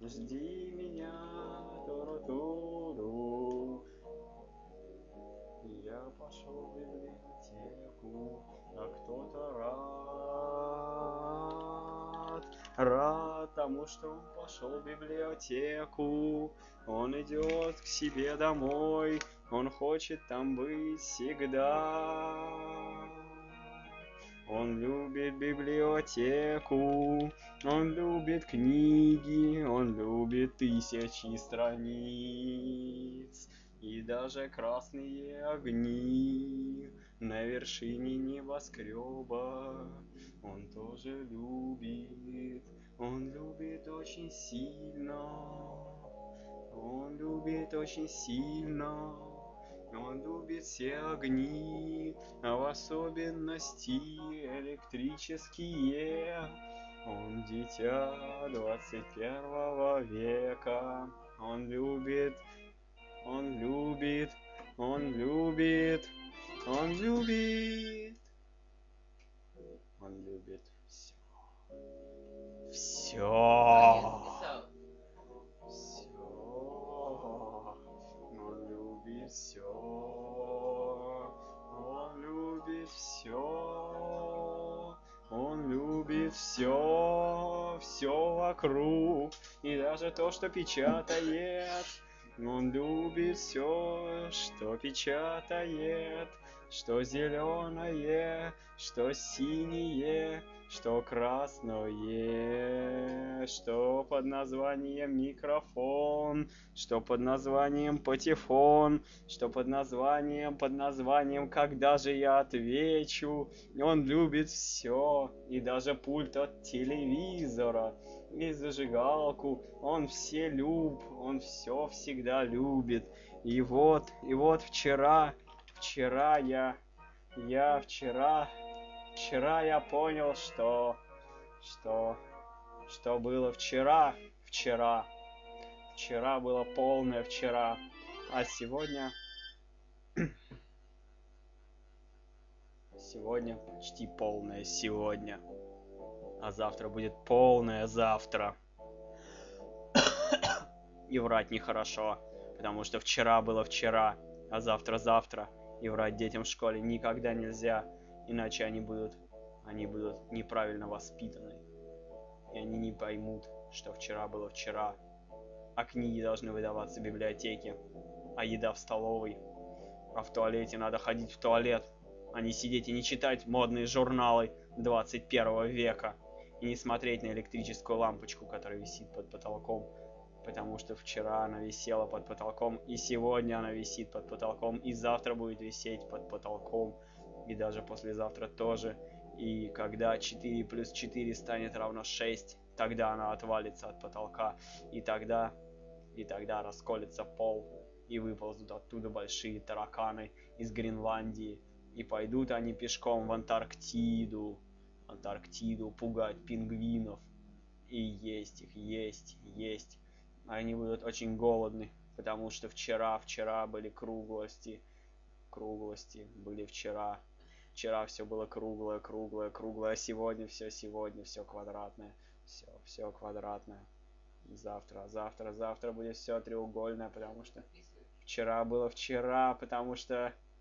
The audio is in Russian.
Жди меня, туру-туру. Я пошел в библиотеку, а кто-то рад тому, что он пошел в библиотеку. Он идет к себе домой, он хочет там быть всегда. Он любит библиотеку, он любит книги, он любит тысячи страниц. И даже красные огни на вершине небоскреба он тоже любит. Он любит очень сильно. Он любит очень сильно. Он любит все огни, а в особенности электрические. Он дитя 21 века. Он любит, он любит, он любит, он любит. Он любит все. Все. Все. Он любит все. Он любит все. Он любит все. Все вокруг. И даже то, что печатает. Он любит все, что печатает, что зеленое, что синее, что красное, что под названием микрофон, что под названием патефон, что под названием когда же я отвечу. Он любит все, и даже пульт от телевизора, и зажигалку. Он все он все всегда любит. И вот вчера вчера я понял, что было вчера было полное вчера, а сегодня почти полное сегодня, а завтра будет полное завтра. И врать нехорошо, потому что вчера было вчера, а завтра завтра. И врать детям в школе никогда нельзя, иначе они будут неправильно воспитаны. И они не поймут, что вчера было вчера. А книги должны выдаваться в библиотеке, а еда в столовой. А в туалете надо ходить в туалет, а не сидеть и не читать модные журналы 21 века. И не смотреть на электрическую лампочку, которая висит под потолком. Потому что вчера она висела под потолком, и сегодня она висит под потолком, и завтра будет висеть под потолком, и даже послезавтра тоже. И когда 4 плюс 4 станет равно 6, тогда она отвалится от потолка, и тогда расколется пол, и выползут оттуда большие тараканы из Гренландии, и пойдут они пешком в Антарктиду пугать пингвинов, и есть их, есть. Они будут очень голодны, потому что вчера были круглости были вчера. Вчера все было круглое, а сегодня все квадратное, все квадратное. Завтра будет все треугольное, потому что вчера было вчера, потому что